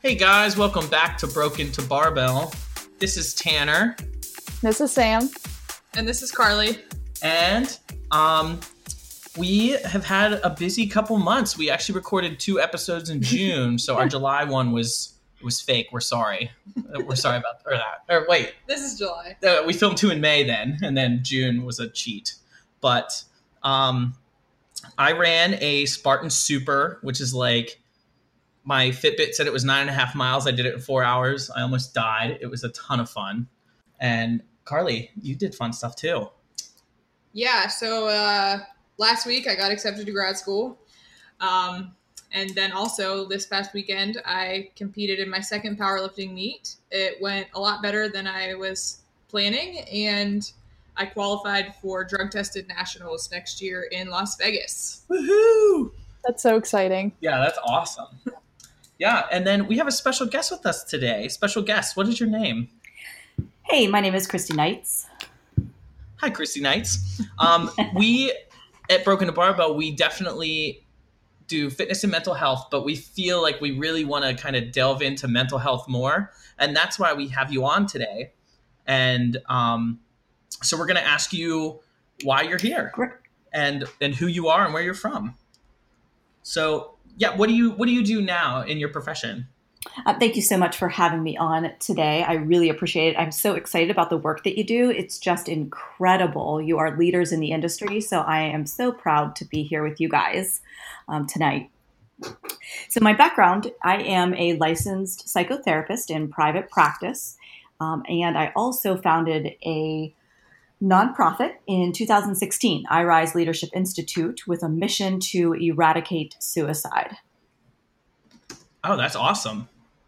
Hey guys, welcome back to Broken to Barbell. This is Tanner. This is Sam. And this is Carly. And we have had a busy couple months. We actually recorded 2 episodes in June, so our July one was fake. We're sorry. We're sorry about that. Or wait. This is July. We filmed 2 in May then, and then June was a cheat. But I ran a Spartan Super, which is like, my Fitbit said it was 9.5 miles. I did it in 4 hours. I almost died. It was a ton of fun. And Carly, you did fun stuff too. Yeah. So last week I got accepted to grad school. And then also this past weekend, I competed in my second powerlifting meet. It went a lot better than I was planning. And I qualified for drug tested nationals next year in Las Vegas. Woohoo! That's so exciting. Yeah, that's awesome. Yeah, and then we have a special guest with us today. Special guest, what is your name? Hey, my name is Christy Knights. Hi, Christy Knights. We at Broken to Barbell, we definitely do fitness and mental health, but we feel like we really want to kind of delve into mental health more, and that's why we have you on today. And so we're going to ask you why you're here, and who you are and where you're from. So, yeah, what do you do now in your profession? Thank you so much for having me on today. I really appreciate it. I'm so excited about the work that you do. It's just incredible. You are leaders in the industry, so I am so proud to be here with you guys tonight. So my background, I am a licensed psychotherapist in private practice, and I also founded a nonprofit in 2016, iRise Leadership Institute, with a mission to eradicate suicide. Oh, that's awesome.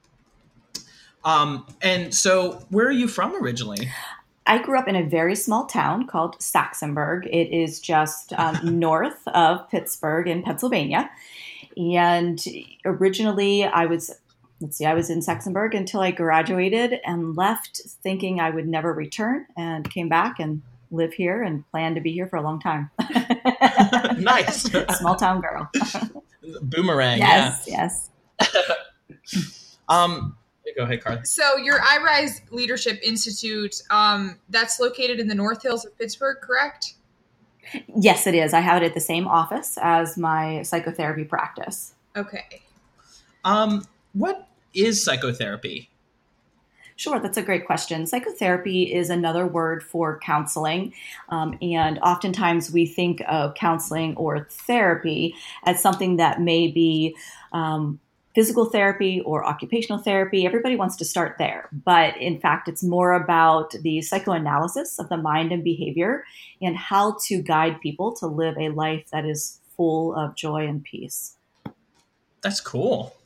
And so where are you from originally? I grew up in a very small town called Saxonburg. It is just north of Pittsburgh in Pennsylvania. And originally I was in Saxonburg until I graduated and left thinking I would never return, and came back and live here and plan to be here for a long time. Nice. Small town girl. Boomerang. Yes, yeah. Yes. Go ahead, Carly. So your iRise Leadership Institute, that's located in the North Hills of Pittsburgh, correct? Yes, it is. I have it at the same office as my psychotherapy practice. Okay. What is psychotherapy? Sure, that's a great question. Psychotherapy is another word for counseling. And oftentimes we think of counseling or therapy as something that may be physical therapy or occupational therapy. Everybody wants to start there. But in fact, it's more about the psychoanalysis of the mind and behavior and how to guide people to live a life that is full of joy and peace. That's cool.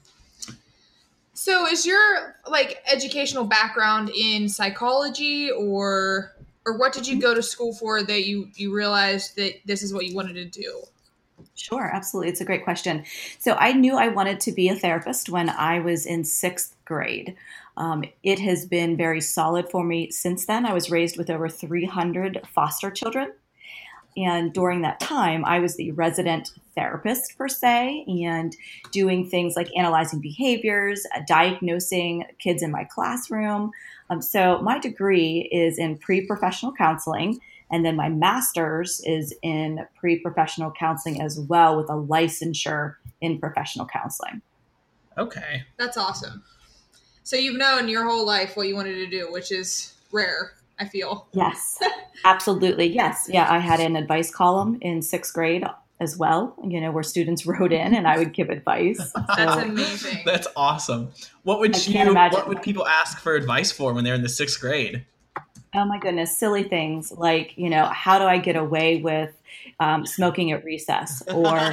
So is your educational background in psychology, or what did you go to school for that you realized that this is what you wanted to do? Sure, absolutely. It's a great question. So I knew I wanted to be a therapist when I was in 6th grade. It has been very solid for me since then. I was raised with over 300 foster children. And during that time, I was the resident therapist, per se, and doing things like analyzing behaviors, diagnosing kids in my classroom. So my degree is in pre-professional counseling, and then my master's is in pre-professional counseling as well, with a licensure in professional counseling. Okay. That's awesome. So you've known your whole life what you wanted to do, which is rare, I feel. Yes, absolutely. Yes. Yeah. I had an advice column in 6th grade as well, where students wrote in and I would give advice. That's amazing. That's awesome. What would people ask for advice for when they're in the 6th grade? Oh my goodness. Silly things like, how do I get away with smoking at recess? Or,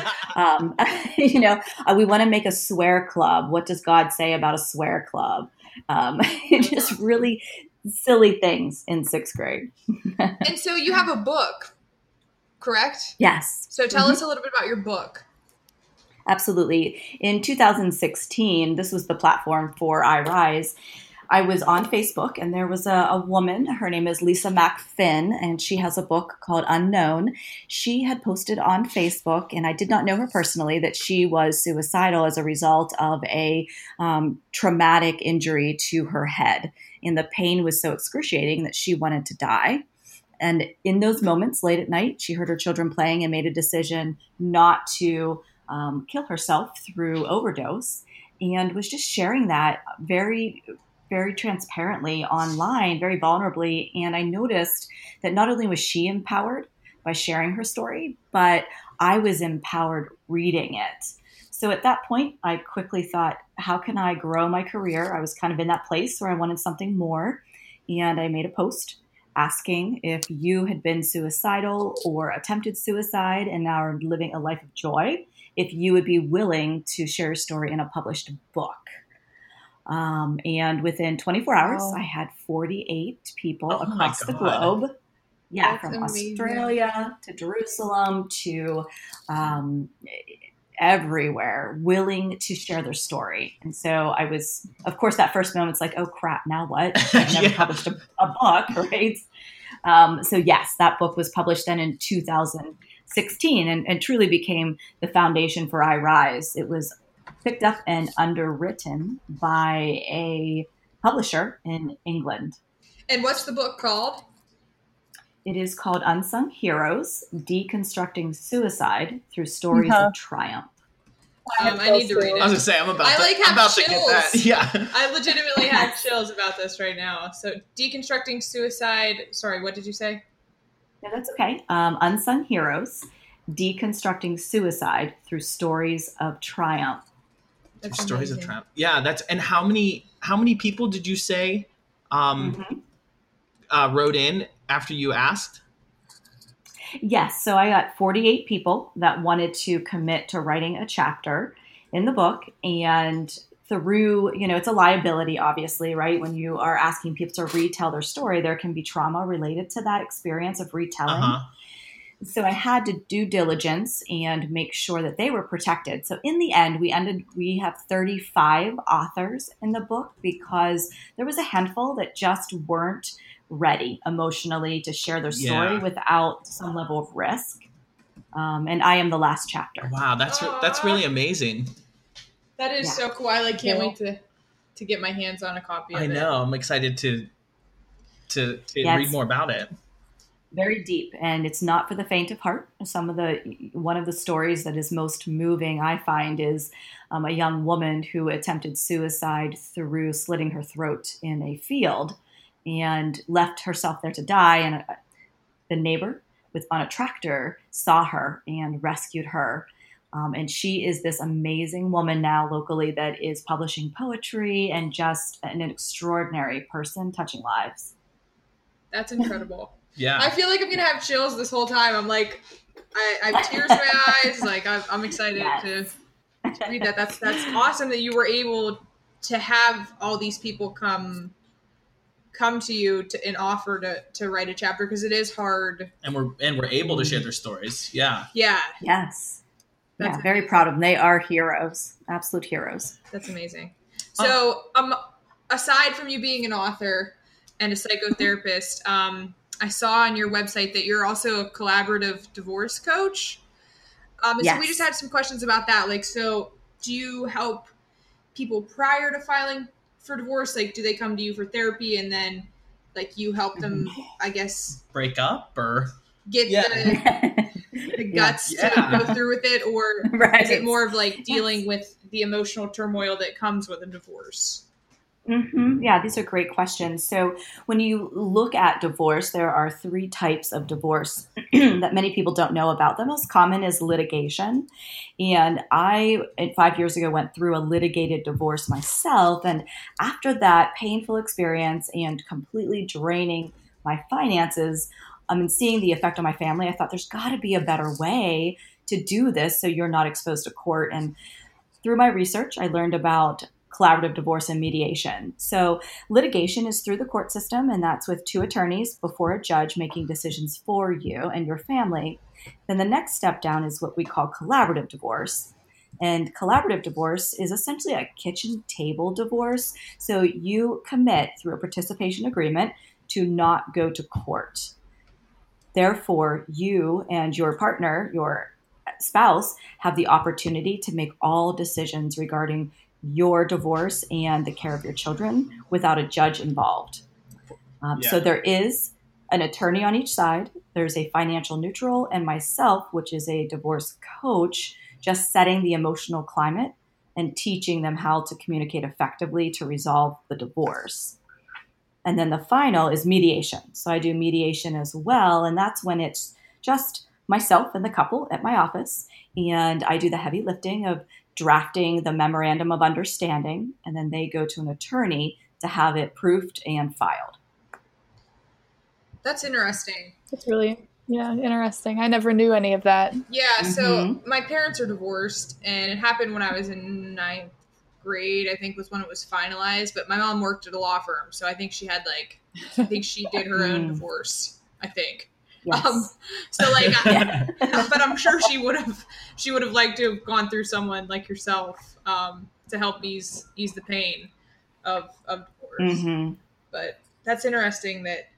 we want to make a swear club. What does God say about a swear club? Just really silly things in 6th grade. And so you have a book, correct? Yes. So tell us a little bit about your book. Absolutely. In 2016, this was the platform for iRise. I was on Facebook, and there was a woman. Her name is Lisa MacFinn, and she has a book called Unknown. She had posted on Facebook, and I did not know her personally, that she was suicidal as a result of a traumatic injury to her head. And the pain was so excruciating that she wanted to die. And in those moments, late at night, she heard her children playing and made a decision not to kill herself through overdose, and was just sharing that very, very transparently online, very vulnerably. And I noticed that not only was she empowered by sharing her story, but I was empowered reading it. So at that point, I quickly thought, how can I grow my career? I was kind of in that place where I wanted something more. And I made a post asking if you had been suicidal or attempted suicide and now are living a life of joy, if you would be willing to share a story in a published book. And within 24 hours, I had 48 people across the globe. Yeah, That's from amazing. Australia to Jerusalem to everywhere, willing to share their story. And so I was, of course, that first moment's like, oh crap, now what? I've never published a book, right? So yes, that book was published then in 2016 and truly became the foundation for I Rise. It was picked up and underwritten by a publisher in England. And what's the book called? It is called Unsung Heroes, Deconstructing Suicide Through Stories of Triumph. I need to read it. I was gonna say I'm about I to, like I'm have about to get that. chills. Yeah. I legitimately have chills about this right now. So, Deconstructing Suicide. Sorry, what did you say? Yeah, that's okay. Unsung Heroes, Deconstructing Suicide Through Stories of Triumph. That's Stories of amazing. Triumph. Yeah, that's and how many people did you say wrote in after you asked? Yes, so I got 48 people that wanted to commit to writing a chapter in the book. And through, it's a liability, obviously, right? When you are asking people to retell their story, there can be trauma related to that experience of retelling. So I had to do diligence and make sure that they were protected. So in the end, we have 35 authors in the book because there was a handful that just weren't ready emotionally to share their story without some level of risk. And I am the last chapter. Wow, that's really amazing. That is so cool. I can't wait to get my hands on a copy of it. I know. I'm excited to read more about it. Very deep, and it's not for the faint of heart. One of the stories that is most moving, I find, is a young woman who attempted suicide through slitting her throat in a field and left herself there to die. And the neighbor on a tractor saw her and rescued her. And she is this amazing woman now locally that is publishing poetry and just an extraordinary person touching lives. That's incredible. Yeah. I feel like I'm going to have chills this whole time. I'm like, I have tears in my eyes. Like, I'm excited to read that. That's awesome that you were able to have all these people come to you and offer to write a chapter, because it is hard. And we're able to share their stories. Yeah. Yeah. Yes. That's very proud of them. They are heroes, absolute heroes. That's amazing. So, aside from you being an author and a psychotherapist, I saw on your website that you're also a collaborative divorce coach. Yes. So we just had some questions about that. So do you help people prior to filing for divorce? Do they come to you for therapy and then you help them, I guess, break up or get the guts to go through with it? Or is it more of dealing with the emotional turmoil that comes with a divorce? Mm-hmm. Yeah, these are great questions. So when you look at divorce, there are 3 types of divorce that many people don't know about. The most common is litigation. And I, 5 years ago, went through a litigated divorce myself. And after that painful experience and completely draining my finances, and seeing the effect on my family, I thought there's got to be a better way to do this so you're not exposed to court. And through my research, I learned about collaborative divorce and mediation. So litigation is through the court system, and that's with 2 attorneys before a judge making decisions for you and your family. Then the next step down is what we call collaborative divorce. And collaborative divorce is essentially a kitchen table divorce. So you commit through a participation agreement to not go to court. Therefore, you and your partner, your spouse, have the opportunity to make all decisions regarding your divorce and the care of your children without a judge involved. So there is an attorney on each side. There's a financial neutral, and myself, which is a divorce coach, just setting the emotional climate and teaching them how to communicate effectively to resolve the divorce. And then the final is mediation. So I do mediation as well, and that's when it's just myself and the couple at my office, and I do the heavy lifting of drafting the memorandum of understanding, and then they go to an attorney to have it proofed and filed. That's interesting. That's really, interesting. I never knew any of that. Yeah, so my parents are divorced, and it happened when I was in ninth grade, I think was when it was finalized. But my mom worked at a law firm, so I think she had she did her own divorce, I think. Yes. But I'm sure she would have liked to have gone through someone like yourself to help ease the pain of divorce. But that's interesting that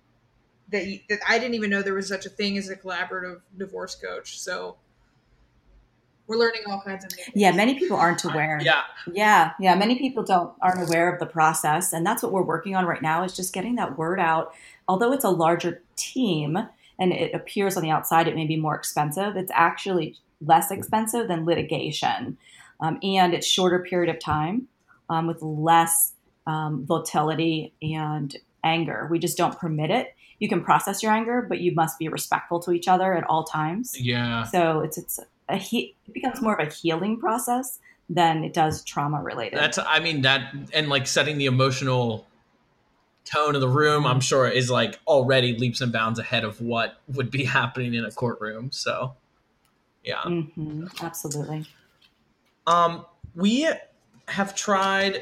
I didn't even know there was such a thing as a collaborative divorce coach. So we're learning all kinds of things. Yeah, many people aren't aware. Yeah. Many people aren't aware of the process, and that's what we're working on right now, is just getting that word out. Although it's a larger team and it appears on the outside it may be more expensive, it's actually less expensive than litigation, and it's shorter period of time with less volatility and anger. We just don't permit it. You can process your anger, but you must be respectful to each other at all times. Yeah. So it becomes more of a healing process than it does trauma related. And setting the emotional tone of the room, I'm sure, is already leaps and bounds ahead of what would be happening in a courtroom. So, yeah. Absolutely. We have tried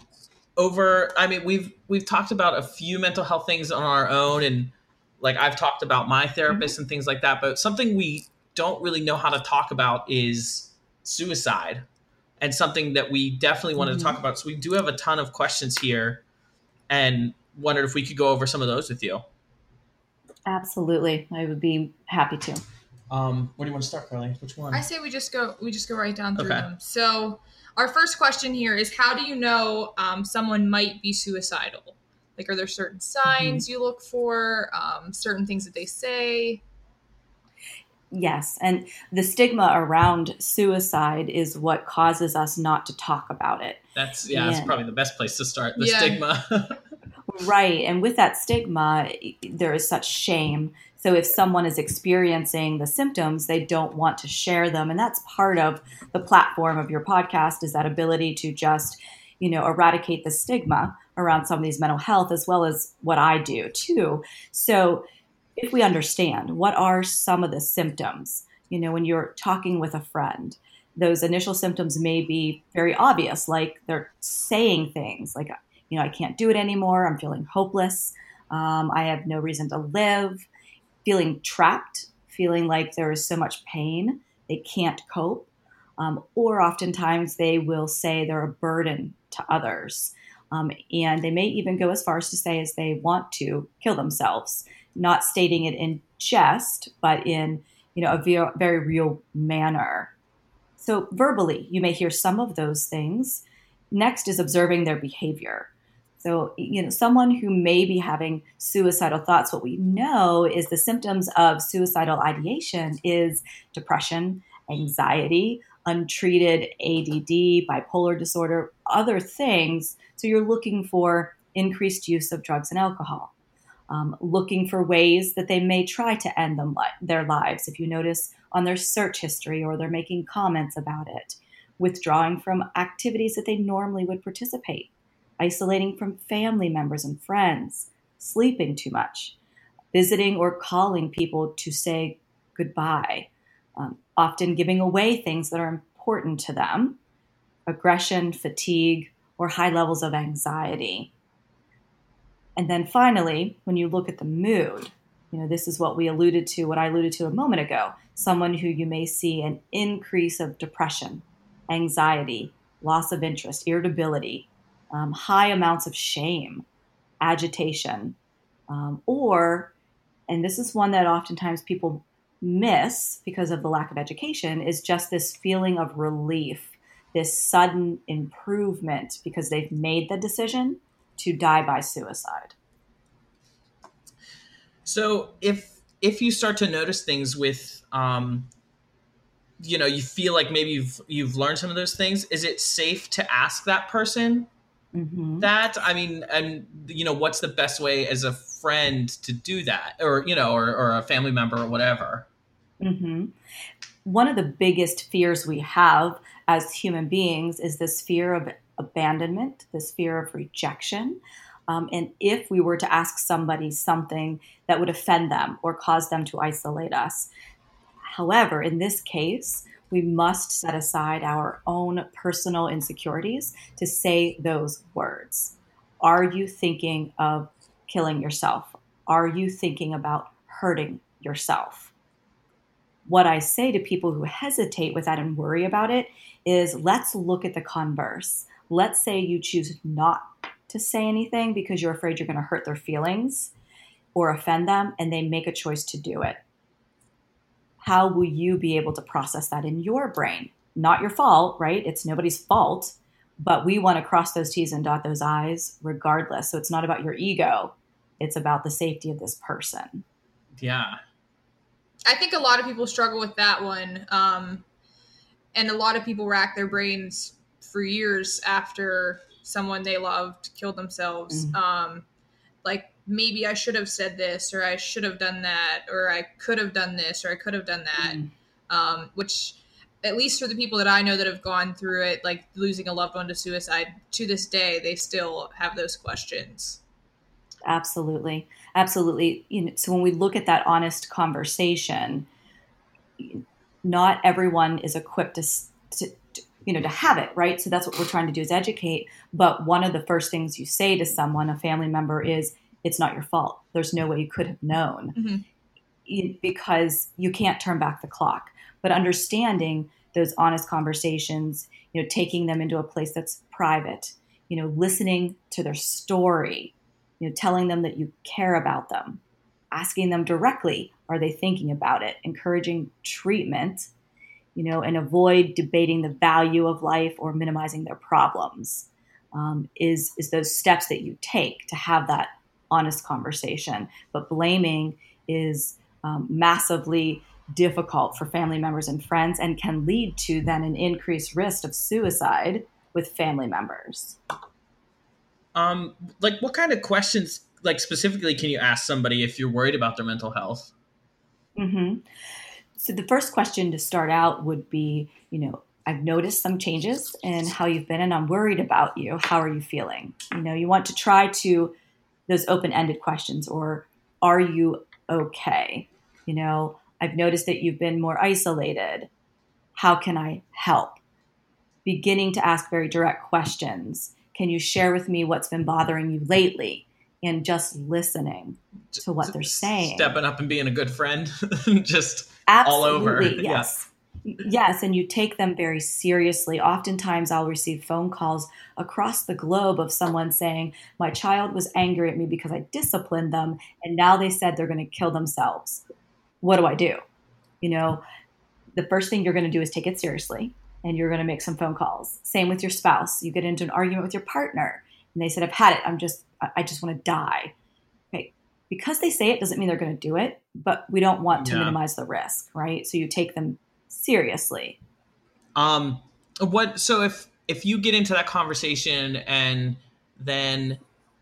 we've talked about a few mental health things on our own, and I've talked about my therapist and things like that, but something we don't really know how to talk about is suicide, and something that we definitely wanted to talk about. So we do have a ton of questions here, and wondered if we could go over some of those with you. Absolutely. I would be happy to. Where do you want to start, Carly? Which one? I say we just go right down through them. So our first question here is, how do you know someone might be suicidal? Are there certain signs you look for, certain things that they say? Yes. And the stigma around suicide is what causes us not to talk about it. That's probably the best place to start, the stigma. Right. And with that stigma, there is such shame. So if someone is experiencing the symptoms, they don't want to share them. And that's part of the platform of your podcast, is that ability to just, eradicate the stigma around some of these mental health, as well as what I do too. So if we understand what are some of the symptoms, when you're talking with a friend, those initial symptoms may be very obvious, like they're saying things like, I can't do it anymore. I'm feeling hopeless. I have no reason to live. Feeling trapped, feeling like there is so much pain, they can't cope. Or oftentimes they will say they're a burden to others. And they may even go as far as to say as they want to kill themselves, not stating it in jest, but in a very real manner. So verbally, you may hear some of those things. Next is observing their behavior. So, someone who may be having suicidal thoughts, what we know is the symptoms of suicidal ideation is depression, anxiety, untreated ADD, bipolar disorder, other things. So you're looking for increased use of drugs and alcohol, looking for ways that they may try to end their lives. If you notice on their search history, or they're making comments about it, withdrawing from activities that they normally would participate, isolating from family members and friends, sleeping too much, visiting or calling people to say goodbye, often giving away things that are important to them, aggression, fatigue, or high levels of anxiety. And then finally, when you look at the mood, this is what I alluded to a moment ago, someone who you may see an increase of depression, anxiety, loss of interest, irritability, high amounts of shame, agitation, or, and this is one that oftentimes people miss because of the lack of education, is just this feeling of relief, this sudden improvement because they've made the decision to die by suicide. So if you start to notice things with you feel like maybe you've learned some of those things, is it safe to ask that person that? I mean, and what's the best way as a friend to do that, or or a family member or whatever? One of the biggest fears we have as human beings is this fear of abandonment, this fear of rejection. And if we were to ask somebody something that would offend them or cause them to isolate us. However, in this case, we must set aside our own personal insecurities to say those words. Are you thinking of killing yourself? Are you thinking about hurting yourself? What I say to people who hesitate with that and worry about it is, let's look at the converse. Let's say you choose not to say anything because you're afraid you're going to hurt their feelings or offend them, and they make a choice to do it. How will you be able to process that in your brain? Not your fault, right? It's nobody's fault, but we want to cross those T's and dot those I's regardless. So it's not about your ego. It's about the safety of this person. Yeah. I think a lot of people struggle with that one. And a lot of people rack their brains for years after someone they loved killed themselves. Like, maybe I should have said this, or I should have done that, or I could have done this, or I could have done that. Which, at least for the people that I know that have gone through it, like losing a loved one to suicide, to this day, they still have those questions. Absolutely. Absolutely. So when we look at that honest conversation, not everyone is equipped to have it, right? So that's what we're trying to do, is educate. But one of the first things you say to someone, a family member, is, it's not your fault. There's no way you could have known, because you can't turn back the clock. But understanding those honest conversations, taking them into a place that's private, listening to their story, telling them that you care about them, asking them directly, are they thinking about it, encouraging treatment, and avoid debating the value of life or minimizing their problems, is those steps that you take to have that honest conversation. But blaming is massively difficult for family members and friends, and can lead to then an increased risk of suicide with family members. Like, what kind of questions, like, specifically can you ask somebody if you're worried about their mental health? So the first question to start out would be, I've noticed some changes in how you've been, and I'm worried about you. How are you feeling? You want to try to those open-ended questions, or are you okay? I've noticed that you've been more isolated. How can I help? Beginning to ask very direct questions. Can you share with me what's been bothering you lately? And just listening to what they're saying. Stepping up and being a good friend. Just Absolutely, all over. Yes. Yeah. Yes, and you take them very seriously. Oftentimes I'll receive phone calls across the globe of someone saying, my child was angry at me because I disciplined them, and now they said they're going to kill themselves. What do I do? The first thing you're going to do is take it seriously, and you're going to make some phone calls. Same with your spouse. You get into an argument with your partner, and they said, I've had it. I just want to die. Okay. Because they say it doesn't mean they're going to do it, but we don't want to minimize the risk, right? So you take them seriously. So if you get into that conversation, and then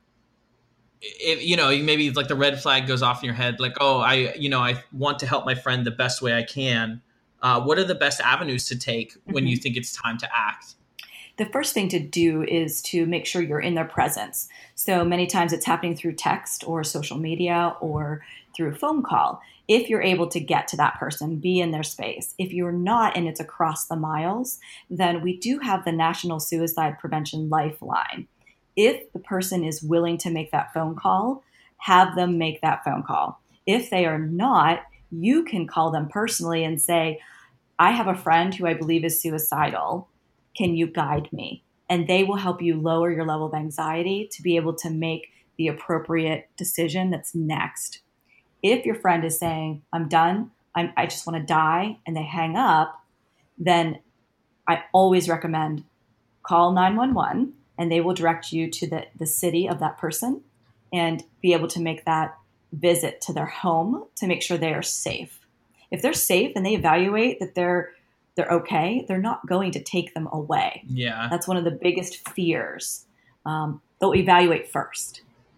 if maybe like the red flag goes off in your head, like, oh, I want to help my friend the best way I can. What are the best avenues to take when you think it's time to act? The first thing to do is to make sure you're in their presence. So many times it's happening through text or social media or through a phone call. If you're able to get to that person, be in their space. If you're not, and it's across the miles, then we do have the National Suicide Prevention Lifeline. If the person is willing to make that phone call, have them make that phone call. If they are not, you can call them personally and say, I have a friend who I believe is suicidal. Can you guide me? And they will help you lower your level of anxiety to be able to make the appropriate decision that's next. If your friend is saying, I'm done, I just want to die, and they hang up, then I always recommend call 911 and they will direct you to the city of that person and be able to make that visit to their home to make sure they are safe. If they're safe and they evaluate that they're okay, they're not going to take them away. Yeah. That's one of the biggest fears. They'll evaluate first.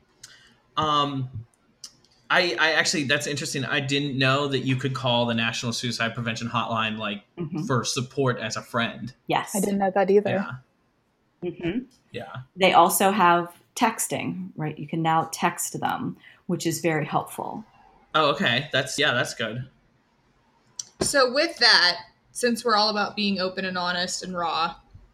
I actually, that's interesting. I didn't know that you could call the National Suicide Prevention Hotline for support as a friend. Yes. I didn't know that either. Yeah. Mm-hmm. Yeah. They also have texting, right? You can now text them, which is very helpful. Oh, okay. That's good. So with that, since we're all about being open and honest and raw,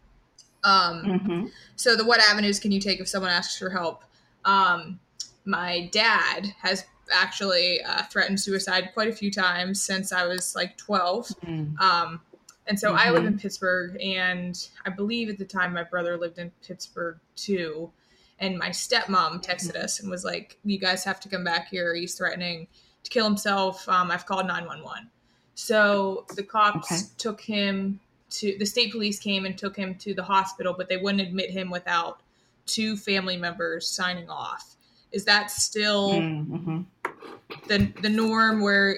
so what avenues can you take if someone asks for help? My dad has actually threatened suicide quite a few times since I was like 12. And so I live in Pittsburgh, and I believe at the time my brother lived in Pittsburgh too. And my stepmom texted us and was like, you guys have to come back here. He's threatening to kill himself. I've called 911. So the cops took him the state police came and took him to the hospital, but they wouldn't admit him without 2 family members signing off. Is that still the norm where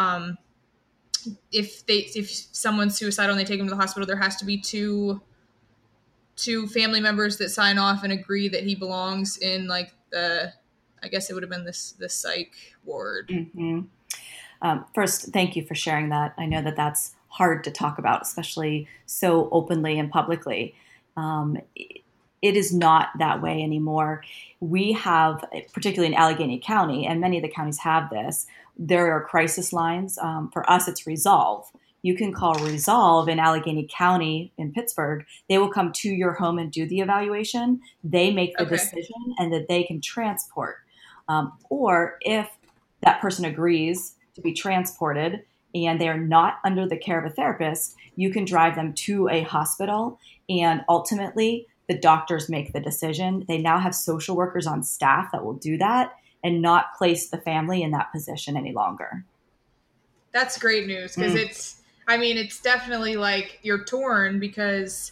if someone's suicidal and they take him to the hospital, there has to be two family members that sign off and agree that he belongs in like I guess it would have been the psych ward. First, thank you for sharing that. I know that that's hard to talk about, especially so openly and publicly. It is not that way anymore. We have, particularly in Allegheny County, and many of the counties have this, there are crisis lines. For us, it's Resolve. You can call Resolve in Allegheny County in Pittsburgh. They will come to your home and do the evaluation. They make the decision and that they can transport. Or if that person agrees to be transported and they're not under the care of a therapist, you can drive them to a hospital, and ultimately the doctors make the decision. They now have social workers on staff that will do that and not place the family in that position any longer. That's great news, because it's definitely like you're torn because,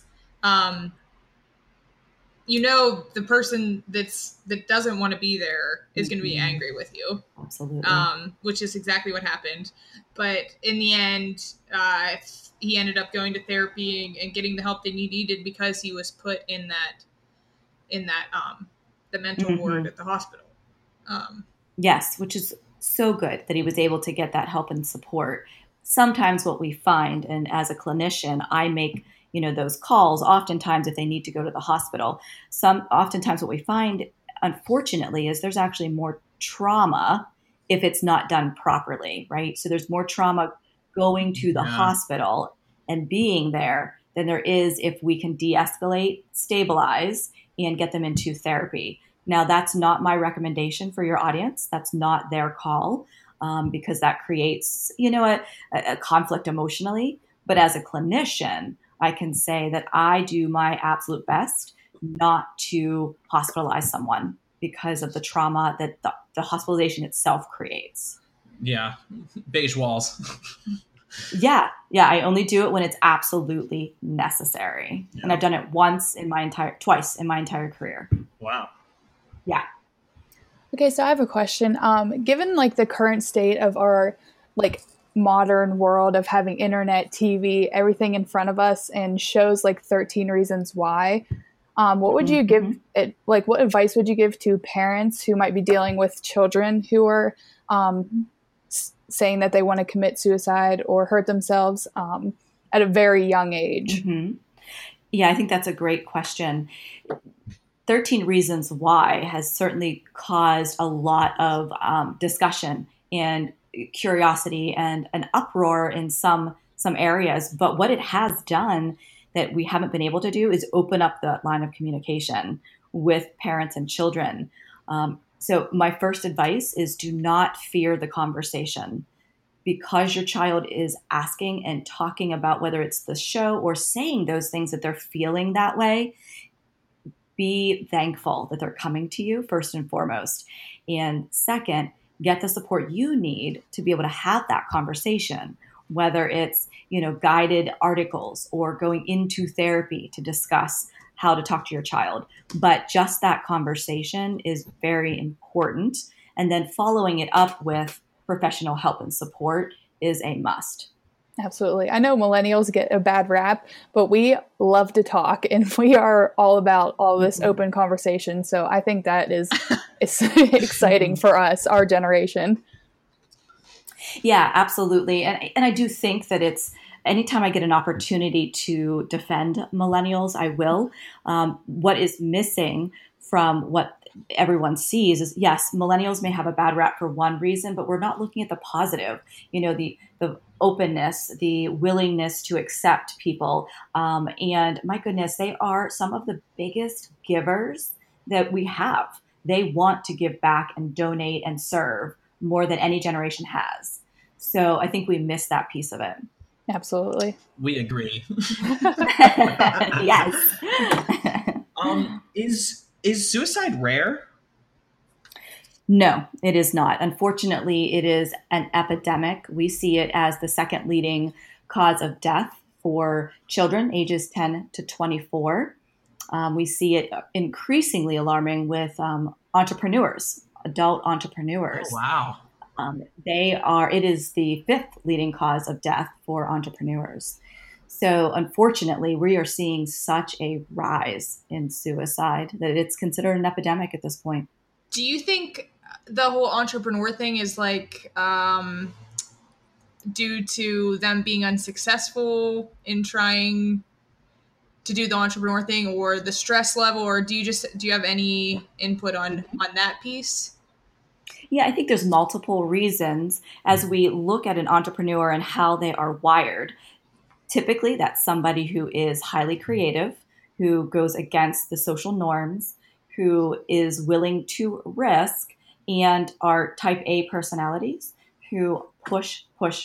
the person that doesn't want to be there is going to be angry with you. Absolutely. Which is exactly what happened. But in the end, he ended up going to therapy and getting the help that he needed because he was put in the mental ward at the hospital. Yes, which is so good that he was able to get that help and support. Sometimes what we find, and as a clinician, I make those calls oftentimes if they need to go to the hospital. Oftentimes what we find, unfortunately, is there's actually more trauma if it's not done properly, right? So there's more trauma going to the hospital and being there than there is if we can de-escalate, stabilize, and get them into therapy. Now, that's not my recommendation for your audience. That's not their call, because that creates, a conflict emotionally. But as a clinician, I can say that I do my absolute best not to hospitalize someone because of the trauma that the hospitalization itself creates. Yeah. Beige walls. Yeah. I only do it when it's absolutely necessary. Yeah. And I've done it twice in my entire career. Wow. Yeah. Okay, so I have a question. Given the current state of our modern world of having internet, TV, everything in front of us, and shows like 13 Reasons Why, what would you give it? What advice would you give to parents who might be dealing with children who are saying that they want to commit suicide or hurt themselves at a very young age? Yeah, I think that's a great question. 13 Reasons Why has certainly caused a lot of discussion and curiosity and an uproar in some areas. But what it has done that we haven't been able to do is open up the line of communication with parents and children. So my first advice is do not fear the conversation. because your child is asking and talking about whether it's the show or saying those things that they're feeling that way, be thankful that they're coming to you first and foremost. And second, get the support you need to be able to have that conversation, whether it's, guided articles or going into therapy to discuss how to talk to your child. But just that conversation is very important. And then following it up with professional help and support is a must. Absolutely. I know millennials get a bad rap, but we love to talk and we are all about all this open conversation. So I think that is it's exciting for us, our generation. Yeah, absolutely. And I do think that it's anytime I get an opportunity to defend millennials, I will. What is missing from what everyone sees is, yes, millennials may have a bad rap for one reason, but we're not looking at the positive, the openness, the willingness to accept people. And my goodness, they are some of the biggest givers that we have. They want to give back and donate and serve more than any generation has. So I think we miss that piece of it. Absolutely. We agree. Yes. Is suicide rare? No, it is not. Unfortunately, it is an epidemic. We see it as the second leading cause of death for children ages 10 to 24. We see it increasingly alarming with entrepreneurs, adult entrepreneurs. Oh, wow. It is the fifth leading cause of death for entrepreneurs. So unfortunately, we are seeing such a rise in suicide that it's considered an epidemic at this point. Do you think the whole entrepreneur thing is due to them being unsuccessful in trying to do the entrepreneur thing, or the stress level, or do you have any input on that piece? Yeah, I think there's multiple reasons as we look at an entrepreneur and how they are wired. Typically, that's somebody who is highly creative, who goes against the social norms, who is willing to risk, and are type A personalities who push.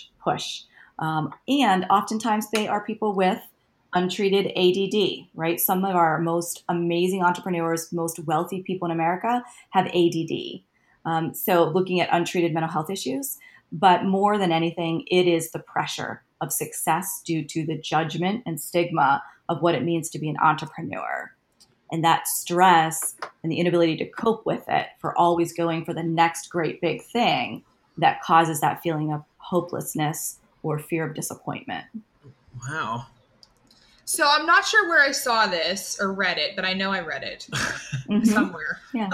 And oftentimes they are people with untreated ADD, right? Some of our most amazing entrepreneurs, most wealthy people in America have ADD. So looking at untreated mental health issues, but more than anything, it is the pressure of success due to the judgment and stigma of what it means to be an entrepreneur. And that stress and the inability to cope with it for always going for the next great big thing that causes that feeling of hopelessness or fear of disappointment. Wow. So I'm not sure where I saw this or read it, but I know I read it somewhere. Yeah.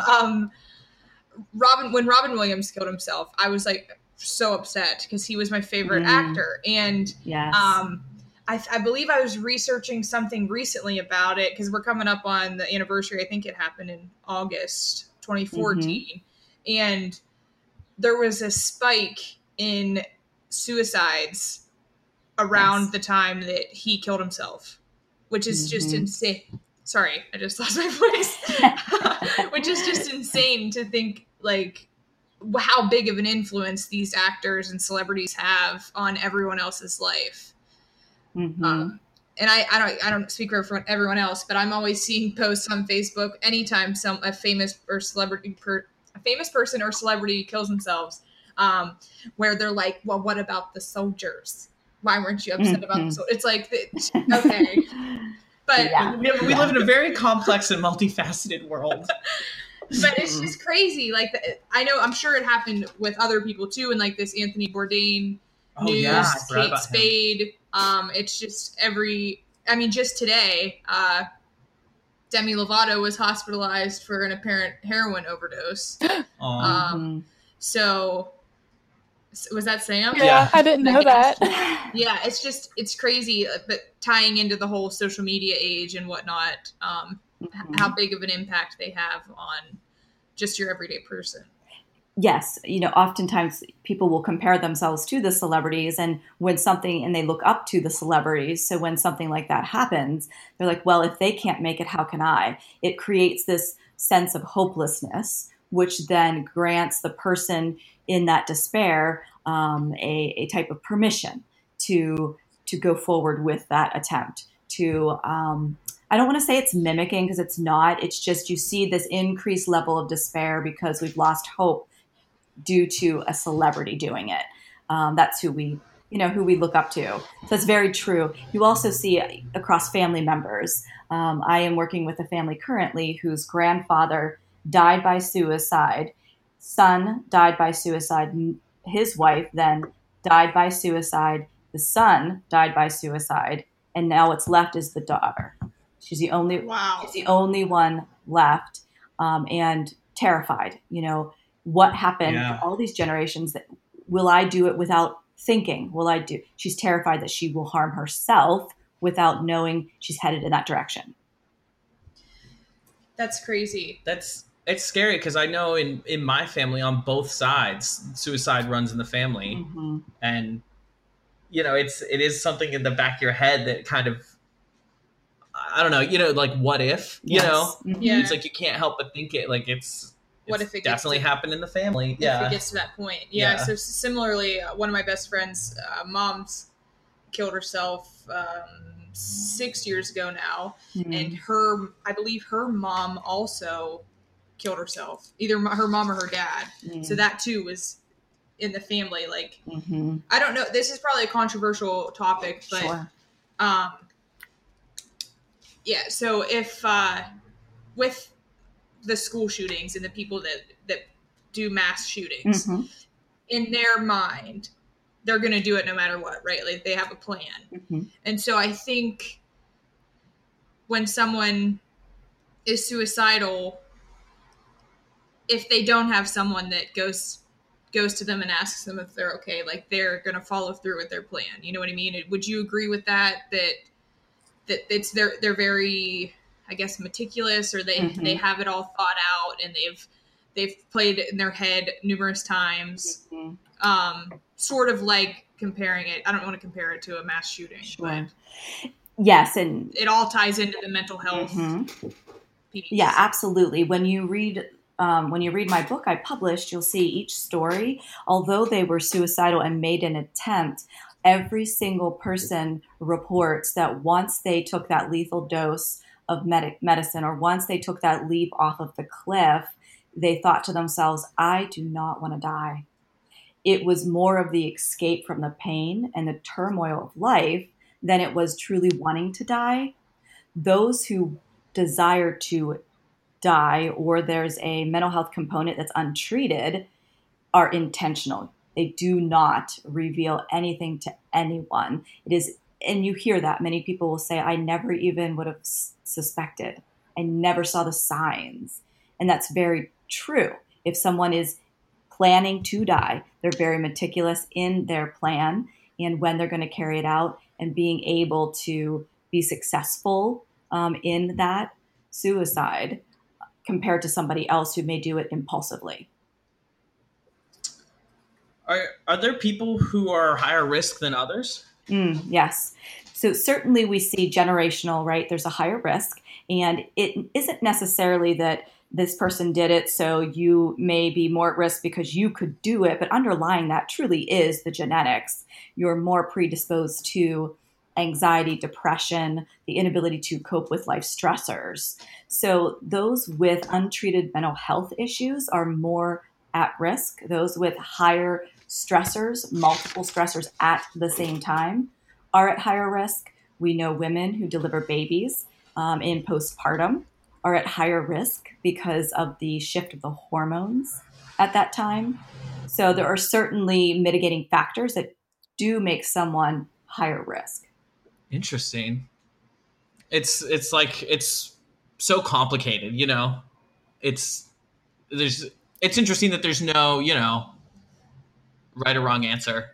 When Robin Williams killed himself, I was so upset because he was my favorite actor. And yes. I believe I was researching something recently about it because we're coming up on the anniversary. I think it happened in August 2014. And there was a spike in suicides around the time that he killed himself, which is just insane. Sorry, I just lost my voice. Which is just insane to think how big of an influence these actors and celebrities have on everyone else's life. And I don't speak for everyone else, but I'm always seeing posts on Facebook anytime a famous person or celebrity kills themselves, where they're like, well, what about the soldiers? Why weren't you upset about the soldiers? It's like, okay. But we live in a very complex and multifaceted world. But it's just crazy. I'm sure it happened with other people too. And this Anthony Bourdain news, Kate Spade. It's just just today, Demi Lovato was hospitalized for an apparent heroin overdose. So was that Sam? Yeah, I didn't know that. Yeah, it's crazy, but tying into the whole social media age and whatnot, how big of an impact they have on just your everyday person. Yes. Oftentimes people will compare themselves to the celebrities and they look up to the celebrities. So when something like that happens, they're like, well, if they can't make it, how can I? It creates this sense of hopelessness, which then grants the person in that despair a type of permission to go forward with that attempt. To I don't want to say it's mimicking, because it's not. It's just you see this increased level of despair because we've lost hope due to a celebrity doing it. That's who we look up to. So it's very true. You also see across family members. I am working with a family currently whose grandfather died by suicide. Son died by suicide. His wife then died by suicide. The son died by suicide. And now what's left is the daughter. She's the only one left, and terrified. What happened to all these generations? Will I do it without thinking? She's terrified that she will harm herself without knowing she's headed in that direction. That's crazy. It's scary, because I know in my family on both sides, suicide runs in the family. Mm-hmm. And, it is something in the back of your head that kind of, I don't know, like, what if, Mm-hmm. Yeah. It's like, you can't help but think it, like, what if it definitely happened in the family? If it gets to that point. Yeah. So similarly, one of my best friends' mom's killed herself 6 years ago now. Mm-hmm. And I believe her mom also killed herself, either her mom or her dad. Mm-hmm. So that too was in the family. Like, mm-hmm. I don't know. This is probably a controversial topic, but Sure. Yeah. So if with the school shootings and the people that do mass shootings, Mm-hmm. in their mind, they're going to do it no matter what, right? Like, they have a plan. Mm-hmm. And so I think when someone is suicidal, if they don't have someone that goes to them and asks them if they're okay, like, they're going to follow through with their plan. You know what I mean? Would you agree with that it's they're very, I guess, meticulous, or they Mm-hmm. they have it all thought out, and they've played it in their head numerous times. Mm-hmm. Sort of like comparing it. I don't want to compare it to a mass shooting, Sure. but Yes, and it all ties into the mental health mm-hmm. piece. Yeah, absolutely. When you read my book I published, you'll see each story, although they were suicidal and made an attempt, every single person reports that once they took that lethal dose of medicine, or once they took that leap off of the cliff, they thought to themselves, I do not want to die. It was more of the escape from the pain and the turmoil of life than it was truly wanting to die. Those who desire to die, or there's a mental health component that's untreated, are intentional. They do not reveal anything to anyone. It is, and you hear that many people will say, I never even would have suspected. I never saw the signs. And that's very true. If someone is planning to die, they're very meticulous in their plan and when they're going to carry it out, and being able to be successful in that suicide compared to somebody else who may do it impulsively. Are there people who are higher risk than others? Yes. So certainly we see generational, right? There's a higher risk, and it isn't necessarily that this person did it, so you may be more at risk because you could do it. But underlying that truly is the genetics. You're more predisposed to anxiety, depression, the inability to cope with life stressors. So those with untreated mental health issues are more at risk. Those with higher stressors, multiple stressors at the same time, are at higher risk. We know women who deliver babies in postpartum are at higher risk because of the shift of the hormones at that time. So there are certainly mitigating factors that do make someone higher risk. Interesting. It's like, it's so complicated, It's interesting that there's no, right or wrong answer.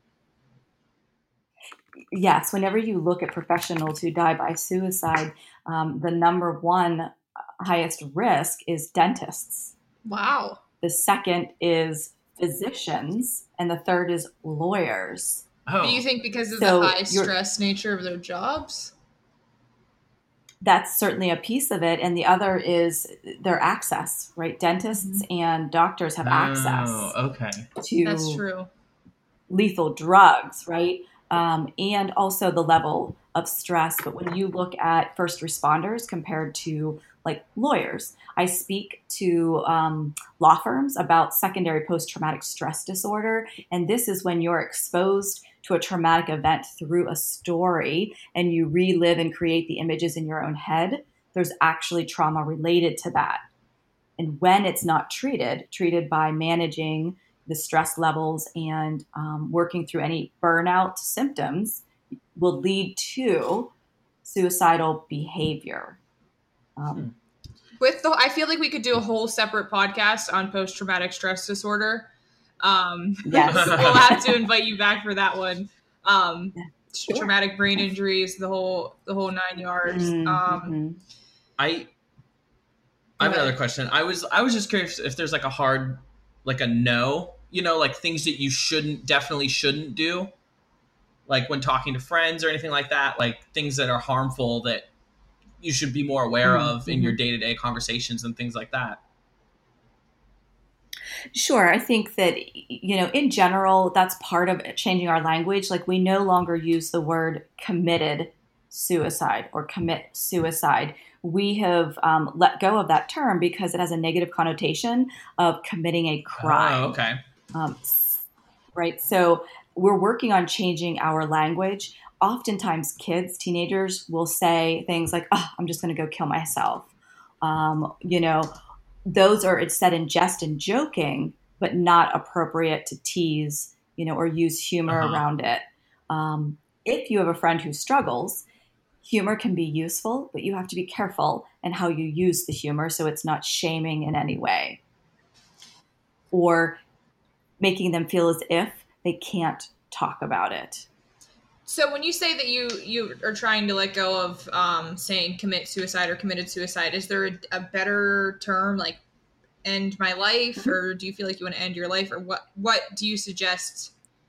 Yes, whenever you look at professionals who die by suicide, the number one highest risk is dentists. Wow. The second is physicians, and the third is lawyers. Oh. Do you think because of So the high stress nature of their jobs? That's certainly a piece of it. And the other is their access, right? Dentists and doctors have access okay. to That's true. lethal drugs, right? And also the level of stress. But when you look at first responders compared to like lawyers, I speak to law firms about secondary post-traumatic stress disorder. And this is when you're exposed to a traumatic event through a story and you relive and create the images in your own head. There's actually trauma related to that. And when it's not treated by managing the stress levels and working through any burnout symptoms, will lead to suicidal behavior. I feel like we could do a whole separate podcast on post-traumatic stress disorder. Yes. We'll have to invite you back for that one. Sure. Traumatic brain injuries, the whole 9 yards. I have another question. I was just curious if there's like a hard, like a no, like things that you definitely shouldn't do, like when talking to friends or anything like that, like things that are harmful that you should be more aware of in your day-to-day conversations and things like that. Sure. I think that, in general, that's part of changing our language. Like we no longer use the word committed suicide or commit suicide. We have let go of that term because it has a negative connotation of committing a crime. Oh, okay. Right. So we're working on changing our language. Oftentimes teenagers will say things like, oh, I'm just going to go kill myself. Those are, it's said in jest and joking, but not appropriate to tease, or use humor around it. If you have a friend who struggles, humor can be useful, but you have to be careful in how you use the humor so it's not shaming in any way or making them feel as if they can't talk about it. So when you say that you are trying to let go of saying commit suicide or committed suicide, is there a better term like end my life, or do you feel like you want to end your life, or what do you suggest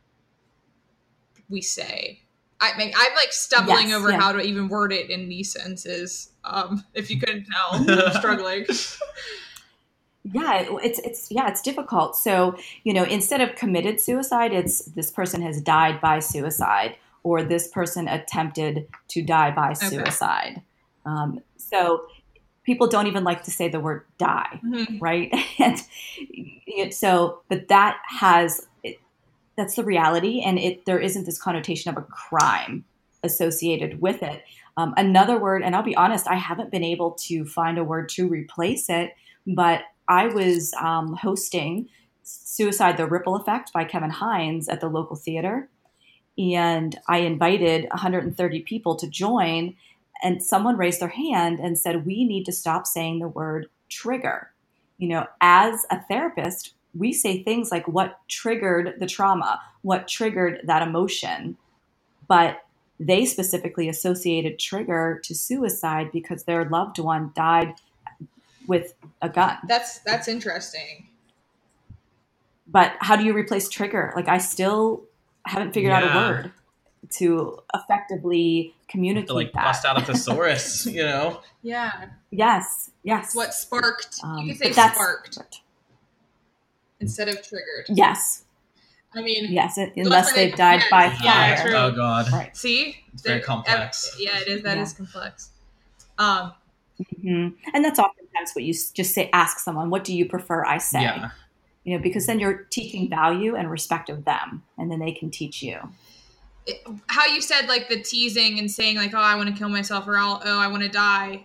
we say? I'm like stumbling over how to even word it in these sentences. If you couldn't tell, I'm struggling. Yeah, it's difficult. So, instead of committed suicide, it's this person has died by suicide, or this person attempted to die by suicide. So people don't even like to say the word die, right? And but that's the reality, and there isn't this connotation of a crime associated with it. Another word, and I'll be honest, I haven't been able to find a word to replace it, but I was hosting Suicide: The Ripple Effect by Kevin Hines at the local theater. And I invited 130 people to join, and someone raised their hand and said, we need to stop saying the word trigger. As a therapist, we say things like what triggered the trauma, what triggered that emotion, but they specifically associated trigger to suicide because their loved one died with a gun. That's interesting. But how do you replace trigger? Like I still haven't figured out a word to effectively communicate like that. Bust out a thesaurus, Yeah. Yes. What sparked? You could say sparked instead of triggered. Yes. I mean, yes, unless they've died by fire. Yeah, true. Oh God. Right. See, it's very complex. Yeah, it is. That is complex. And that's oftentimes what you just say. Ask someone, "What do you prefer I say?" Yeah. Because then you're teaching value and respect of them, and then they can teach you. How you said like the teasing and saying like, "Oh, I want to kill myself," or "Oh, I want to die."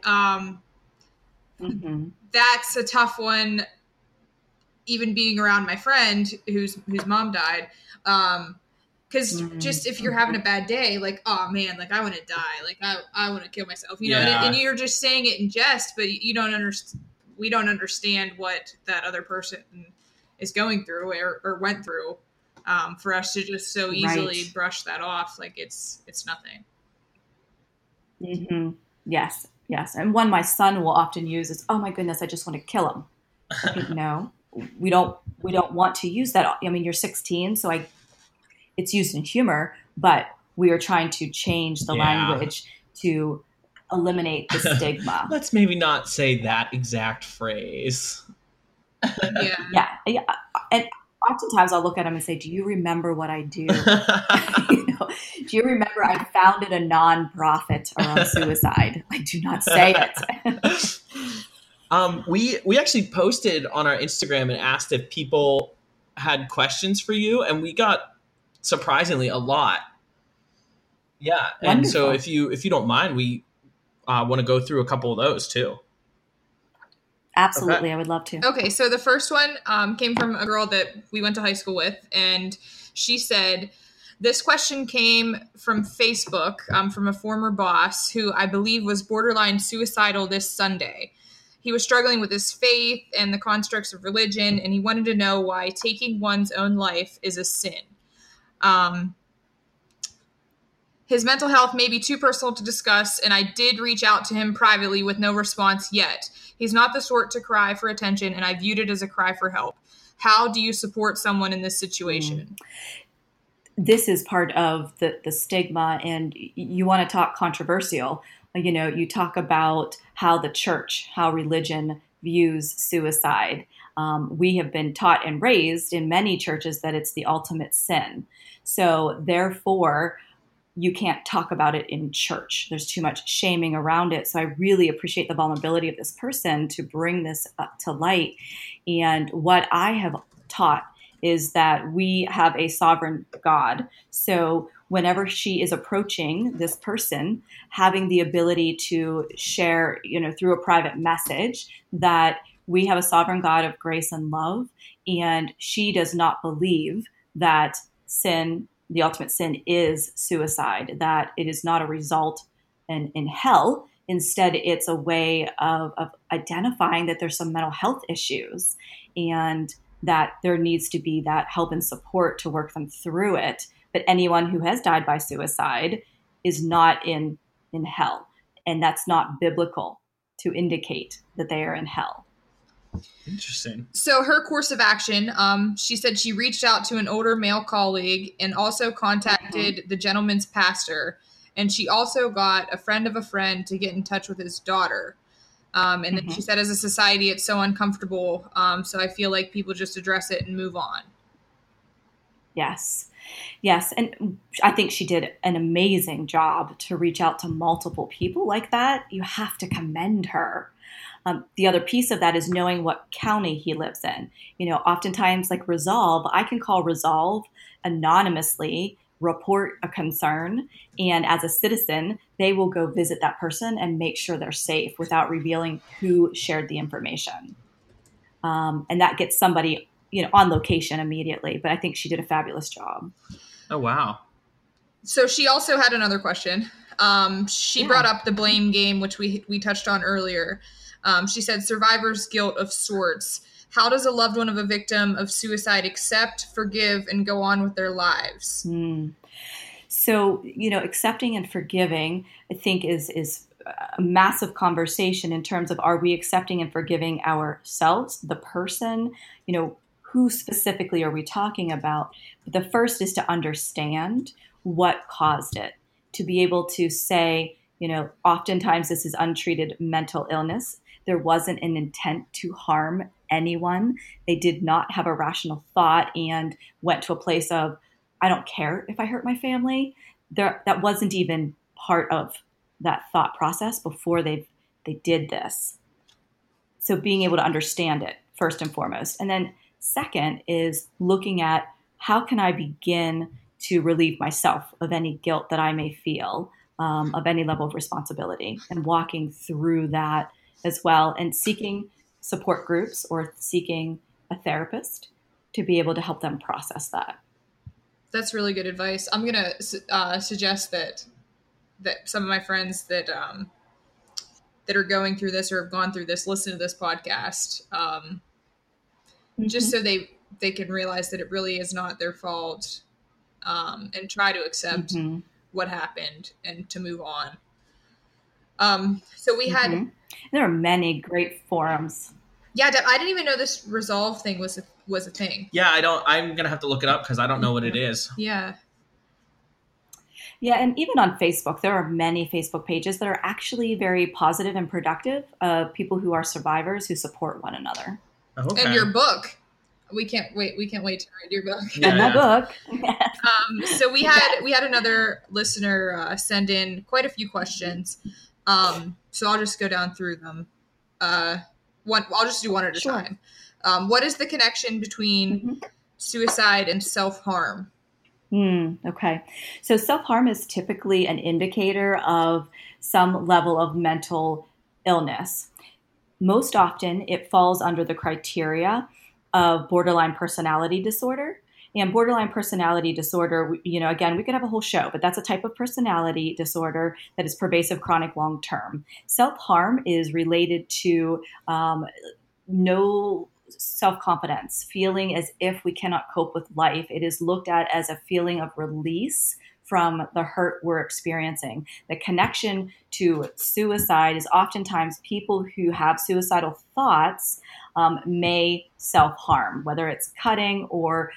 That's a tough one. Even being around my friend whose mom died, because just if you're having a bad day, like, oh man, like I want to die, like I want to kill myself, and you're just saying it in jest, but you don't understand. We don't understand what that other person is going through or went through. For us to just so easily brush that off, like it's nothing. Yes. And one my son will often use is, "Oh my goodness, I just want to kill him." Like, no, we don't want to use that. I mean, you're 16, so it's used in humor, but we are trying to change the language to eliminate the stigma. Let's maybe not say that exact phrase. Yeah. And oftentimes I'll look at them and say, do you remember what I do? Do you remember I founded a nonprofit around suicide? Like, do not say it. We actually posted on our Instagram and asked if people had questions for you, and we got surprisingly a lot. Yeah, and Wonderful. so if you don't mind, we want to go through a couple of those too. Absolutely, Okay. I would love to. Okay, so the first one came from a girl that we went to high school with, and she said, this question came from Facebook from a former boss who I believe was borderline suicidal this Sunday. He was struggling with his faith and the constructs of religion, and he wanted to know why taking one's own life is a sin. His mental health may be too personal to discuss, and I did reach out to him privately with no response yet. He's not the sort to cry for attention, and I viewed it as a cry for help. How do you support someone in this situation? This is part of the stigma, and you want to talk controversial. You talk about how the church, how religion views suicide. We have been taught and raised in many churches that it's the ultimate sin. So therefore, you can't talk about it in church. There's too much shaming around it. So I really appreciate the vulnerability of this person to bring this up to light. And what I have taught is that we have a sovereign God. So whenever she is approaching this person, having the ability to share, through a private message that we have a sovereign God of grace and love, and she does not believe that sin, the ultimate sin, is suicide, that it is not a result in hell. Instead, it's a way of identifying that there's some mental health issues and that there needs to be that help and support to work them through it. But anyone who has died by suicide is not in hell. And that's not biblical to indicate that they are in hell. Interesting. So her course of action, she said she reached out to an older male colleague and also contacted the gentleman's pastor. And she also got a friend of a friend to get in touch with his daughter. And then she said, as a society, it's so uncomfortable. So I feel like people just address it and move on. Yes. And I think she did an amazing job to reach out to multiple people like that. You have to commend her. The other piece of that is knowing what county he lives in. Oftentimes, like Resolve, I can call Resolve anonymously, report a concern, and as a citizen, they will go visit that person and make sure they're safe without revealing who shared the information. And that gets somebody, on location immediately. But I think she did a fabulous job. Oh, wow. So she also had another question. She brought up the blame game, which we touched on earlier. She said survivor's guilt of sorts. How does a loved one of a victim of suicide accept, forgive, and go on with their lives? So, accepting and forgiving, I think, is a massive conversation in terms of, are we accepting and forgiving ourselves, the person, who specifically are we talking about? But the first is to understand what caused it, to be able to say, oftentimes this is untreated mental illness. There wasn't an intent to harm anyone. They did not have a rational thought and went to a place of, I don't care if I hurt my family. That wasn't even part of that thought process before they did this. So being able to understand it first and foremost. And then second is looking at, how can I begin to relieve myself of any guilt that I may feel, of any level of responsibility, and walking through that as well, and seeking support groups or seeking a therapist to be able to help them process that. That's really good advice. I'm going to suggest that some of my friends that are going through this or have gone through this, listen to this podcast, just so they can realize that it really is not their fault, and try to accept what happened and to move on. So we had... There are many great forums. Yeah, I didn't even know this Resolve thing was a thing. Yeah, I'm going to have to look it up because I don't know what it is. Yeah. Yeah, and even on Facebook, there are many Facebook pages that are actually very positive and productive of people who are survivors who support one another. Okay. And your book, We can't wait to read your book. And my book. So we had another listener send in quite a few questions. So I'll just go down through them. I'll just do one at a time. What is the connection between suicide and self-harm? Okay. So self-harm is typically an indicator of some level of mental illness. Most often it falls under the criteria of borderline personality disorder. And borderline personality disorder, again, we could have a whole show, but that's a type of personality disorder that is pervasive, chronic, long-term. Self-harm is related to no self-confidence, feeling as if we cannot cope with life. It is looked at as a feeling of release from the hurt we're experiencing. The connection to suicide is oftentimes people who have suicidal thoughts may self-harm, whether it's cutting or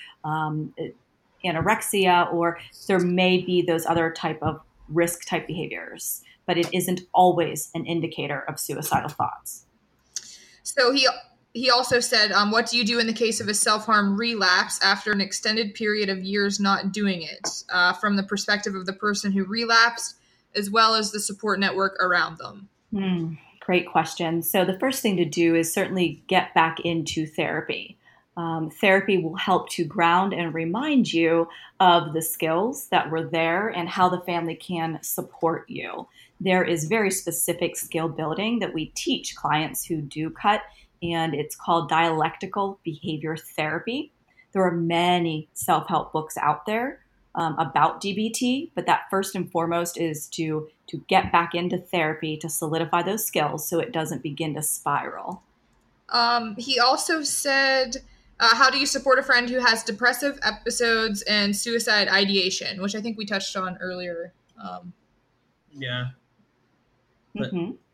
anorexia, or there may be those other type of risk type behaviors, but it isn't always an indicator of suicidal thoughts. So he also said, what do you do in the case of a self-harm relapse after an extended period of years not doing it, from the perspective of the person who relapsed, as well as the support network around them? Great question. So the first thing to do is certainly get back into therapy. Therapy will help to ground and remind you of the skills that were there and how the family can support you. There is very specific skill building that we teach clients who do cut, and it's called dialectical behavior therapy. There are many self-help books out there about DBT, but that first and foremost is to get back into therapy to solidify those skills so it doesn't begin to spiral. He also said, how do you support a friend who has depressive episodes and suicide ideation, which I think we touched on earlier. Yeah. But-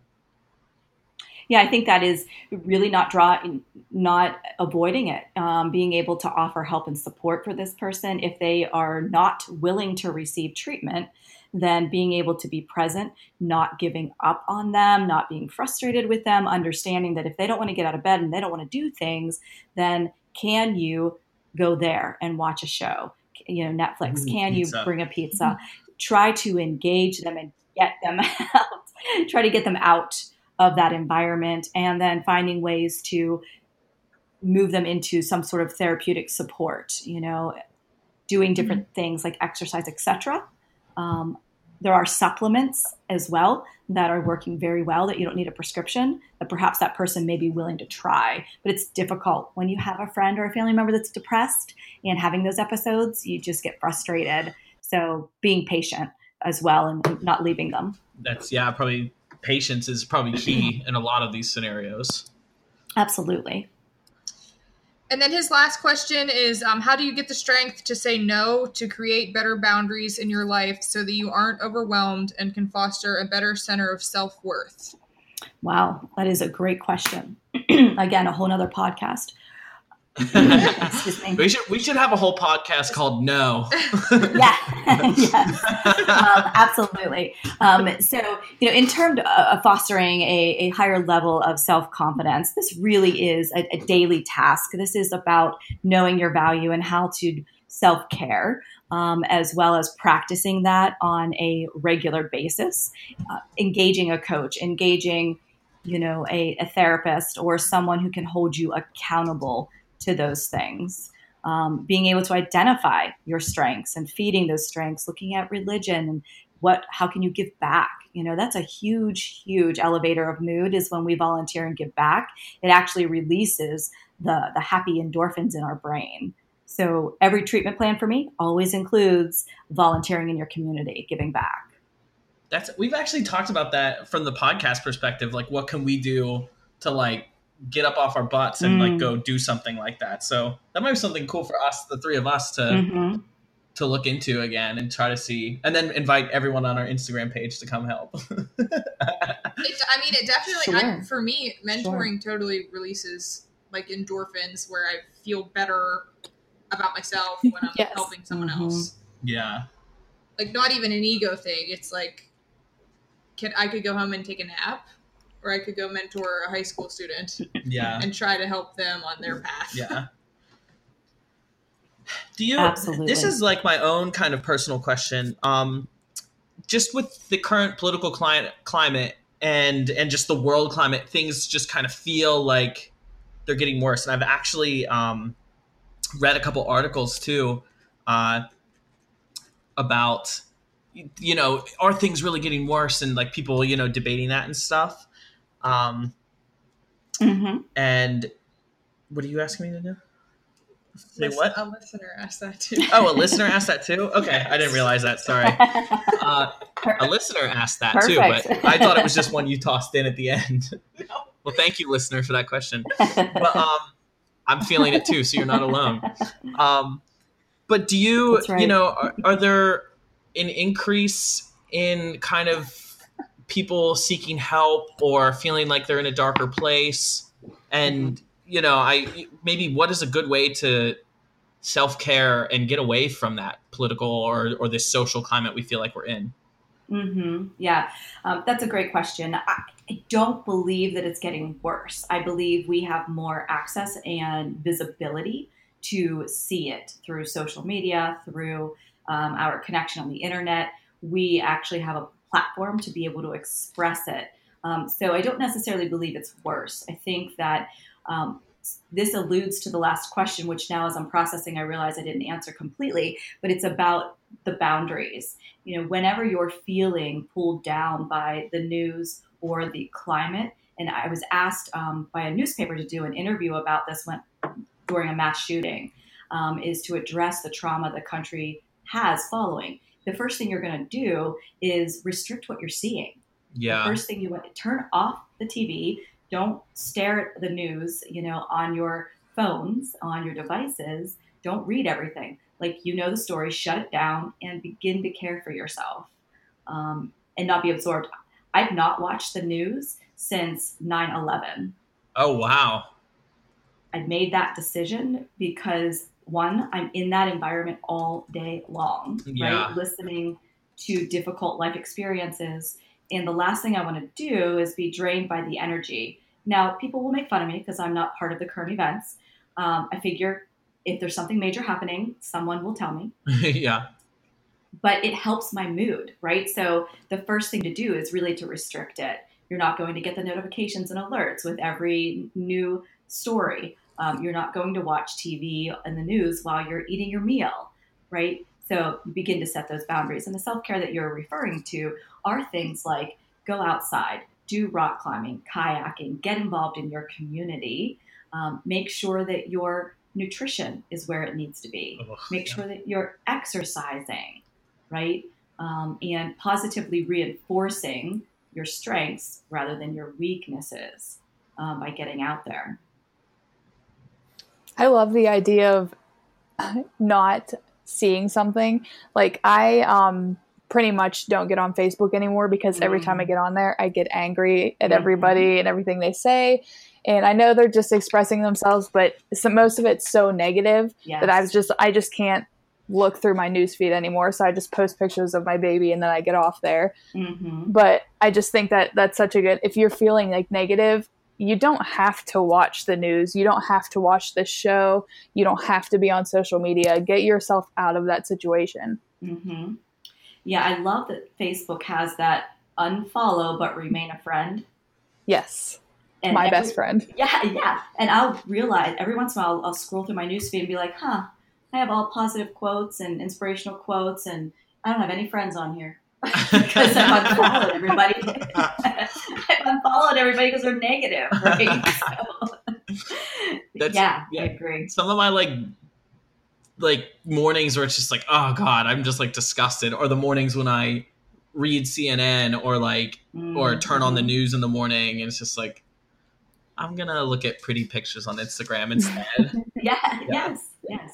Yeah, I think that is really not avoiding it, being able to offer help and support for this person. If they are not willing to receive treatment, then being able to be present, not giving up on them, not being frustrated with them, understanding that if they don't want to get out of bed and they don't want to do things, then can you go there and watch a show? Netflix, can you bring a pizza? Try to engage them and get them out, try to get them out of that environment, and then finding ways to move them into some sort of therapeutic support, doing different things like exercise, etc. There are supplements as well that are working very well that you don't need a prescription, that perhaps that person may be willing to try. But it's difficult when you have a friend or a family member that's depressed and having those episodes, you just get frustrated. So being patient as well and not leaving them. That's, probably patience is probably key in a lot of these scenarios. Absolutely. And then his last question is, how do you get the strength to say no, to create better boundaries in your life so that you aren't overwhelmed and can foster a better center of self-worth? Wow, that is a great question. Again, a whole nother podcast. Excuse me. We should have a whole podcast called No. Yes, absolutely. So, in terms of fostering a higher level of self-confidence, this really is a daily task. This is about knowing your value and how to self-care, as well as practicing that on a regular basis, engaging a coach, engaging, a therapist or someone who can hold you accountable to those things, being able to identify your strengths and feeding those strengths, looking at religion and how can you give back? That's a huge, huge elevator of mood is when we volunteer and give back. It actually releases the happy endorphins in our brain. So every treatment plan for me always includes volunteering in your community, giving back. We've actually talked about that from the podcast perspective. Like, what can we do to get up off our butts and go do something like that? So that might be something cool for us, the three of us, to look into again and try to see, and then invite everyone on our Instagram page to come help. It definitely, for me, mentoring totally releases endorphins where I feel better about myself when I'm helping someone else. Yeah. Not even an ego thing. It's I could go home and take a nap, or I could go mentor a high school student and try to help them on their path. Yeah. Do you? Absolutely. This is like my own kind of personal question. Just with the current political climate and just the world climate, things just kind of feel like they're getting worse. And I've actually read a couple articles too about, are things really getting worse, and like people, debating that and stuff. And what are you asking me to do? Say what? A listener asked that too. Oh, a listener asked that too? Okay, I didn't realize that. Sorry. A listener asked that too, but I thought it was just one you tossed in at the end. Well, thank you, listener, for that question. But I'm feeling it too, so you're not alone. But do you, right. Are there an increase in kind of people seeking help or feeling like they're in a darker place? And, maybe what is a good way to self-care and get away from that political or this social climate we feel like we're in? Yeah, that's a great question. I don't believe that it's getting worse. I believe we have more access and visibility to see it through social media, through our connection on the internet. We actually have a platform to be able to express it. So I don't necessarily believe it's worse. I think that this alludes to the last question, which now as I'm processing, I realize I didn't answer completely, but it's about the boundaries. Whenever you're feeling pulled down by the news or the climate, and I was asked by a newspaper to do an interview about this during a mass shooting, is to address the trauma the country has following. The first thing you're going to do is restrict what you're seeing. Yeah. The first thing you want to turn off the TV. Don't stare at the news, on your phones, on your devices. Don't read everything. Like, the story, shut it down and begin to care for yourself and not be absorbed. I've not watched the news since 9/11. Oh, wow. I made that decision because, one, I'm in that environment all day long, right? Listening to difficult life experiences. And the last thing I want to do is be drained by the energy. Now, people will make fun of me because I'm not part of the current events. I figure if there's something major happening, someone will tell me. Yeah. But it helps my mood, right? So the first thing to do is really to restrict it. You're not going to get the notifications and alerts with every new story. You're not going to watch TV and the news while you're eating your meal, right? So begin to set those boundaries. And the self-care that you're referring to are things like go outside, do rock climbing, kayaking, get involved in your community, make sure that your nutrition is where it needs to be, make sure that you're exercising, right? And positively reinforcing your strengths rather than your weaknesses by getting out there. I love the idea of not seeing something. Like, I pretty much don't get on Facebook anymore because every time I get on there, I get angry at everybody and everything they say. And I know they're just expressing themselves, but most of it's so negative that I just can't look through my newsfeed anymore. So I just post pictures of my baby and then I get off there. But I just think that that's such a good, if you're feeling like negative, you don't have to watch the news. You don't have to watch this show. You don't have to be on social media. Get yourself out of that situation. Yeah, I love that Facebook has that unfollow but remain a friend. Yes. And my best friend. Yeah. And I'll realize every once in a while I'll scroll through my newsfeed and be like, I have all positive quotes and inspirational quotes, and I don't have any friends on here because I've unfollowed everybody. I've unfollowed everybody because they're negative, right? So, I agree. Some of my like mornings where it's just like, oh God, I'm just like disgusted. Or the mornings when I read CNN or turn on the news in the morning, and it's just like, I'm going to look at pretty pictures on Instagram instead. Yes.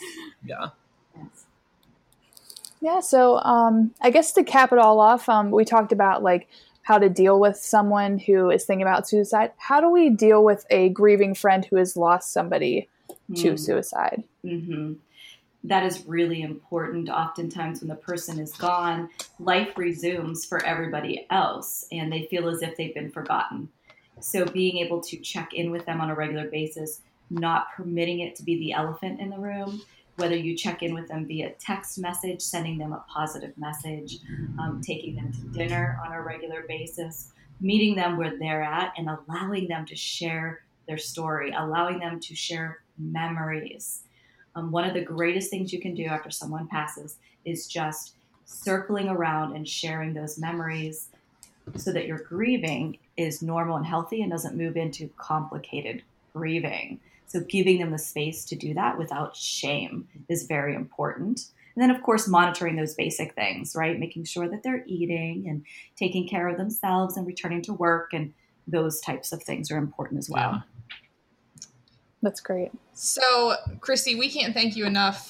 Yeah. So, I guess to cap it all off, we talked about like how to deal with someone who is thinking about suicide. How do we deal with a grieving friend who has lost somebody to suicide? That is really important. Oftentimes when the person is gone, life resumes for everybody else and they feel as if they've been forgotten. So being able to check in with them on a regular basis, not permitting it to be the elephant in the room, whether you check in with them via text message, sending them a positive message, taking them to dinner on a regular basis, meeting them where they're at, and allowing them to share their story, allowing them to share memories. One of the greatest things you can do after someone passes is just circling around and sharing those memories so that your grieving is normal and healthy and doesn't move into complicated grieving. So giving them the space to do that without shame is very important. And then, of course, monitoring those basic things, right? Making sure that they're eating and taking care of themselves and returning to work, and those types of things are important as well. Yeah. That's great. So, Christy, we can't thank you enough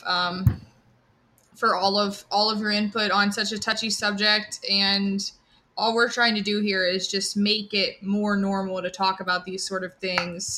for all of your input on such a touchy subject. And all we're trying to do here is just make it more normal to talk about these sort of things.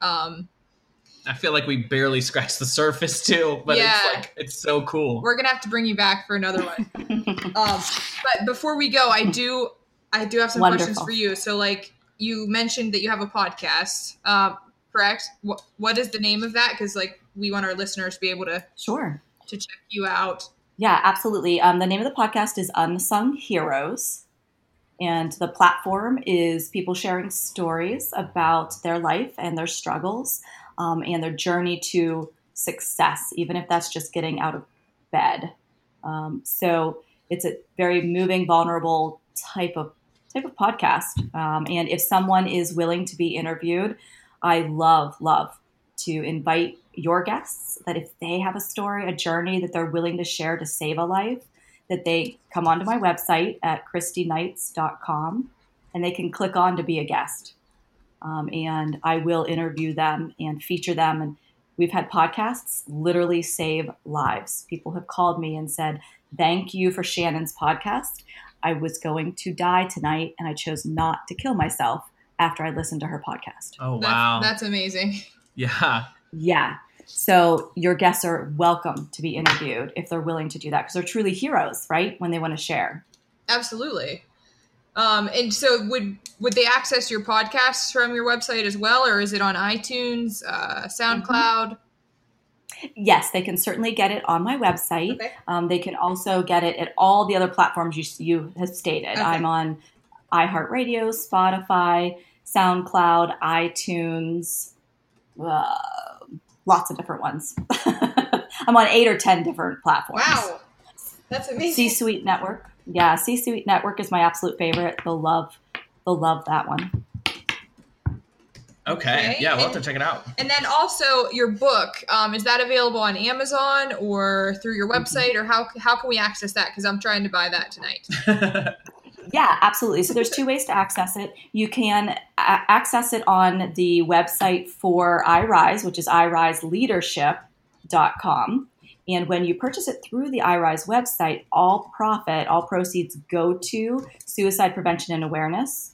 I feel like we barely scratched the surface too, but it's so cool. We're gonna have to bring you back for another one. But before we go, I do have some questions for you. So, like, you mentioned that you have a podcast, correct? What is the name of that? Because, like, we want our listeners to be able to check you out. Yeah, absolutely. The name of the podcast is Unsung Heroes. And the platform is people sharing stories about their life and their struggles and their journey to success, even if that's just getting out of bed. So it's a very moving, vulnerable type of podcast. And if someone is willing to be interviewed, I love to invite your guests that if they have a story, a journey that they're willing to share to save a life, that they come onto my website at christyknights.com and they can click on to be a guest. And I will interview them and feature them. And we've had podcasts literally save lives. People have called me and said, thank you for Shannon's podcast. I was going to die tonight and I chose not to kill myself after I listened to her podcast. Oh, wow. That's amazing. Yeah. Yeah. So your guests are welcome to be interviewed if they're willing to do that, because they're truly heroes, right? When they want to share. Absolutely. And so would they access your podcasts from your website as well, or is it on iTunes, SoundCloud? Yes, they can certainly get it on my website. Okay. They can also get it at all the other platforms you have stated. Okay. I'm on iHeartRadio, Spotify, SoundCloud, iTunes, lots of different ones. I'm on 8 or 10 different platforms. Wow. That's amazing. C-Suite Network. Yeah, C-Suite Network is my absolute favorite. They'll love that one. Okay. Yeah, we'll have to check it out. And then also your book, is that available on Amazon or through your website, or how can we access that? Because I'm trying to buy that tonight. Yeah, absolutely. So there's 2 ways to access it. You can access it on the website for iRise, which is iriseleadership.com. And when you purchase it through the iRise website, all proceeds go to suicide prevention and awareness.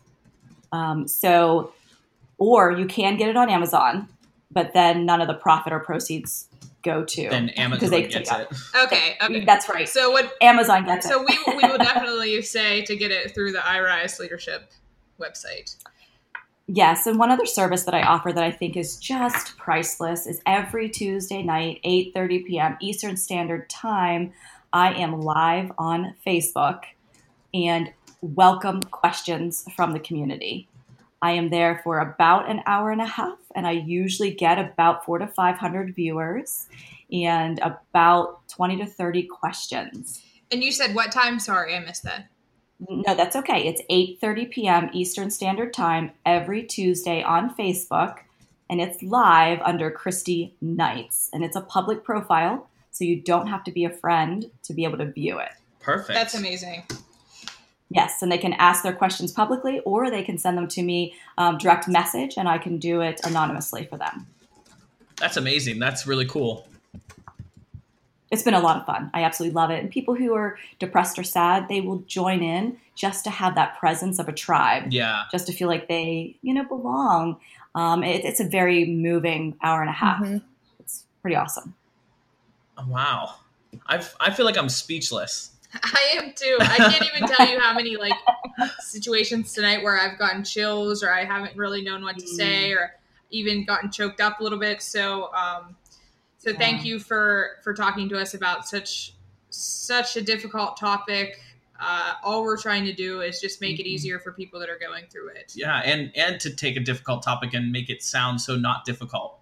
Or you can get it on Amazon, but then none of the profit or proceeds go to. Then Amazon gets it. Okay. That's right. So what Amazon gets it. So we will definitely say to get it through the iRise Leadership website. Yes, and one other service that I offer that I think is just priceless is every Tuesday night, 8:30 p.m. Eastern Standard Time, I am live on Facebook and welcome questions from the community. I am there for about an hour and a half, and I usually get about 400 to 500 viewers and about 20 to 30 questions. And you said what time? Sorry, I missed that. No, that's okay. It's 8:30 p.m. Eastern Standard Time every Tuesday on Facebook, and it's live under Christy Knights, and it's a public profile, so you don't have to be a friend to be able to view it. Perfect. That's amazing. Yes, and they can ask their questions publicly, or they can send them to me direct message, and I can do it anonymously for them. That's amazing. That's really cool. It's been a lot of fun. I absolutely love it. And people who are depressed or sad, they will join in just to have that presence of a tribe. Yeah. Just to feel like they, belong. It's a very moving hour and a half. Mm-hmm. It's pretty awesome. Wow. I feel like I'm speechless. I am too. I can't even tell you how many situations tonight where I've gotten chills, or I haven't really known what to say, or even gotten choked up a little bit. So So thank you for talking to us about such a difficult topic. All we're trying to do is just make it easier for people that are going through it. Yeah, and to take a difficult topic and make it sound so not difficult.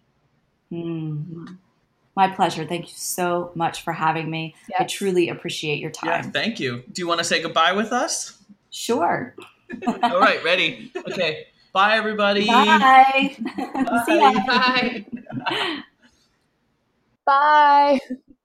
My pleasure. Thank you so much for having me. Yes. I truly appreciate your time. Yeah, thank you. Do you want to say goodbye with us? Sure. All right, ready? Okay. Bye, everybody. Bye. Bye. See ya. Bye. Bye.